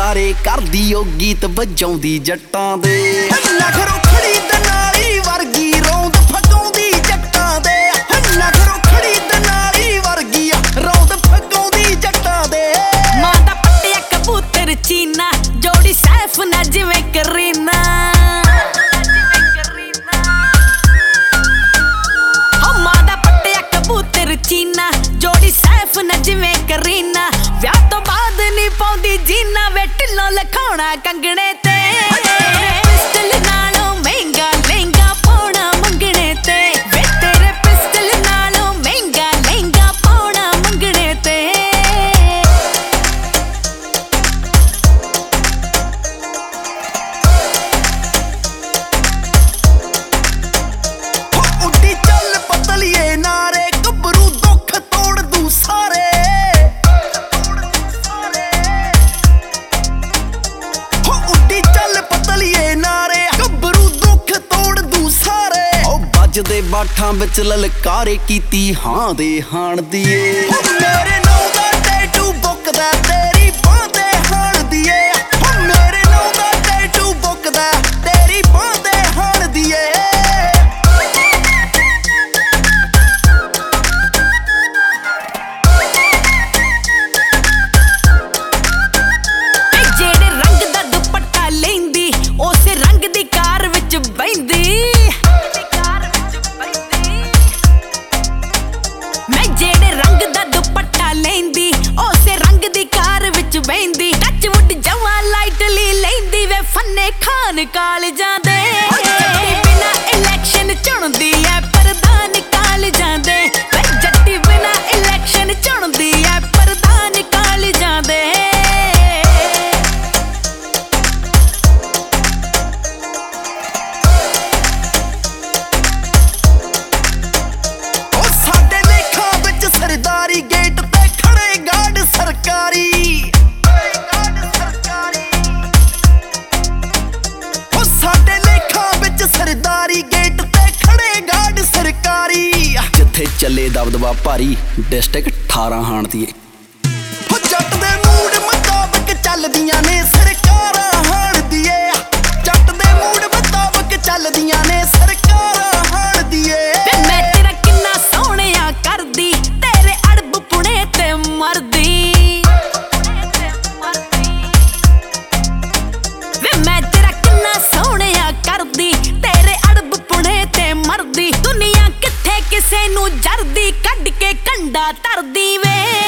ਤਾਰੇ ਕਰਦੀ ਓ ਗੀਤ ਵਜਾਉਂਦੀ ਜੱਟਾਂ ਦੇ ਨਖਰੋ ਖੜੀ ਦਨਾਲੀ ਵਰਗੀ ਰੌਂਦ ਫਕਾਉਂਦੀ ਜੱਟਾਂ ਦੇ ਨਖਰੋ ਖੜੀ ਦਨਾਲੀ ਵਰਗੀ ਰੌਂਦ ਫਕਾਉਂਦੀ ਜੱਟਾਂ ਦੇ ਮਾਂ ਦਾ ਪੱਟਿਆ ਕਬੂਤਰ ਚੀਨਾ ਜੋੜੀ ਸੈਫ ਨਾ ਜਿਵੇਂ ਕਰੀਨਾ ਮਾਂ ਦਾ ਪੱਟਿਆ ਕਬੂਤਰ ਚੀਨਾ ਜੋੜੀ ਸੈਫ ਨਾ ਜਿਵੇਂ ਕਰੀਨਾ ਵਿਆਹ ਤੋਂ ਬਾਅਦ ਨਹੀਂ ਪਾਉਂਦੀ ਜੀਨਾ ਵੇ ਢਿੱਲੋਂ ਲਖਾਉਣਾ ਕੰਗਣੇ ਤੇ ਪਿਸਟਲ ਨਾਲੋਂ ਮਹਿੰਗਾ ਲਹਿੰਗਾ ਪਾਉਣਾ ਮੰਗਣੇ ਤੇ ਵੇ ਤੇਰੇ ਪਿਸਟਲ ਨਾਲੋਂ ਮਹਿੰਗਾ ਲਹਿੰਗਾ ਪਾਉਣਾ ਮੰਗਣੇ ਤੇ ਉੱਡੀ ਚੱਲ ਪਤਲੀਏ ਨਾਰੇ ਗੱਭਰੂ ਦੁੱਖ ਤੋੜ ਦੂ ਸਾਰੇ ਉੱਡੀ ਚੱਲ ਪਤਲੀਏ ਨਾਰੇ ਗੱਭਰੂ ਦੁੱਖ ਤੋੜ ਦੂ ਸਾਰੇ ਉਹ ਵੱਜਦੇ ਬਾਠਾਂ ਵਿੱਚ ਲਲਕਾਰੇ ਕੀਤੀ ਹਾਂ ਦੇ ਹਾਣ ਦੀਏ ਮੇਰੇ ਨਾਂ ਦਾ ਟੈਟੂ ਬੁੱਕਦਾ ਤੇਰੀ ਬਾਂਹ ਤੇ ਹਾਣ ਦੀਏ ਮੇਰੇ ਨਾਂ ਦਾ ਟੈਟੂ ਬੁੱਕਦਾ ਤੇਰੀ ਬਾਂਹ ਤੇ ਹਾਣ ਦੀਏ ਜਿਹੜੇ ਰੰਗ ਦਾ ਦੁਪੱਟਾ ਲੈਂਦੀ ਉਸੇ ਰੰਗ ਦੀ ਕਾਰ ਵਿੱਚ ਬੈਂਦੀ ਮੈਂ ਜਿਹੜੇ ਰੰਗ ਦਾ ਦੁਪੱਟਾ ਲੈਂਦੀ ਉਸੇ ਰੰਗ ਦੀ ਕਾਰ ਵਿੱਚ ਬੈਂਦੀ ਟੱਚਵੁੱਡ ਜਵਾ ਲਾਈਟਲੀ ਲੈਂਦੀ ਵੇ ਫੰਨੇ ਖਾਨ ਕਾਲਜਾਂ ਦੇ ਜੱਟੀ ਬਿਨਾ ਇਲੈਕਸ਼ਨ ਚੁਣਦੀ ਐ ਪ੍ਰਧਾਨ ਕਾਲਜਾਂ ਦੇ ਵੇ ਜੱਟੀ ਬਿਨਾ ਇਲੈਕਸ਼ਨ ਚੁਣਦੀ ਐ ਪ੍ਰਧਾਨ ਕਾਲਜਾਂ ਦੇ ਸਾਡੇ ਲੇਖਾਂ ਵਿੱਚ ਸਰਦਾਰੀ ਗੇਟ ਤੇ ਖੜੇ ਗਾਰਡ ਸਰਕਾਰੀ ਸਾਡੇ ਲੇਖਾਂ ਵਿੱਚ ਸਰਦਾਰੀ ਗੇਟ ਤੇ ਖੜੇ ਗਾਰਡ ਸਰਕਾਰੀ ਜਿੱਥੇ ਚੱਲੇ ਦਬਦਬਾ ਭਾਰੀ ਡਿਸਟ੍ਰਿਕਟ 18 ਹਾਣ ਦੀਏ ਜੱਟ ਦੇ ਮੂਡ ਮੁਤਾਬਕ ਚੱਲਦੀਆਂ ਨੇ ਸਰਕਾਰਾਂ ਹਾਣ ਦੀਏ ਜੱਟ ਦੇ ਮੂਡ ਮੁਤਾਬਕ ਚੱਲਦੀਆਂ ਨੇ ਸਰਕਾਰਾਂ ਹਾਣ ਦੀਏ ਵੇ ਮੈਂ ਤੇਰਾ ਕਿੰਨਾ ਸੋਹਣਿਆ ਕਰਦੀ ਤੇਰੇ ਅੜਬ ਪੁਣੇ ਤੇ ਮਰਦੀ ਵੇ ਮੈਂ ਤੇਰਾ ਕਿੰਨਾ ਸੋਹਣਿਆ ਕਰਦੀ ਤੇਰੇ ਅੜਬ ਪੁਣੇ ਤੇ ਮਰਦੀ ਦੁਨੀਆ ਕਿੱਥੇ ਕਿਸੇ ਨੂੰ ਜਰਦੀ ਕੱਢ ਕੇ ਕੰਡਾ ਧਰਦੀ ਵੇ